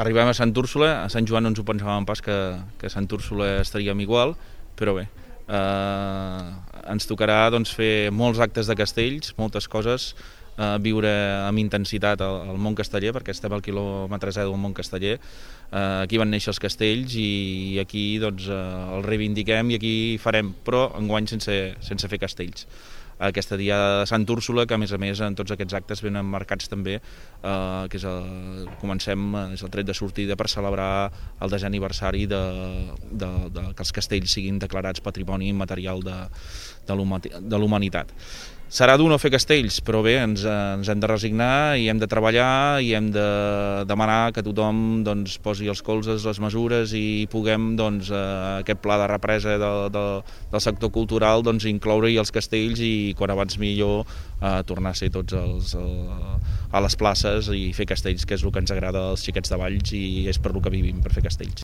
arribem a Sant Úrsula, a Sant Joan no ens ho pensàvem pas que a Sant Úrsula estaríem igual, però bé, ens tocarà doncs, fer molts actes de castells, moltes coses, viure amb intensitat el món casteller, perquè estem al quilòmetre zero del món casteller. Aquí van néixer els castells i aquí doncs, el reivindiquem i aquí farem, però enguany sense fer castells. Aquesta dia de Sant Úrsula, que a més en tots aquests actes venen marcats també, que és és el tret de sortida per celebrar el 10è aniversari que els castells siguin declarats Patrimoni Immaterial de l'Humanitat. Serà dur no fer castells, però bé, ens hem de resignar i hem de treballar i hem de demanar que tothom doncs, posi els colzes, les mesures i puguem doncs, aquest pla de represa del sector cultural doncs, incloure-hi els castells i quan abans millor tornar a ser tots a les places i fer castells, que és el que ens agrada als xiquets de Valls i és per el que vivim, per fer castells.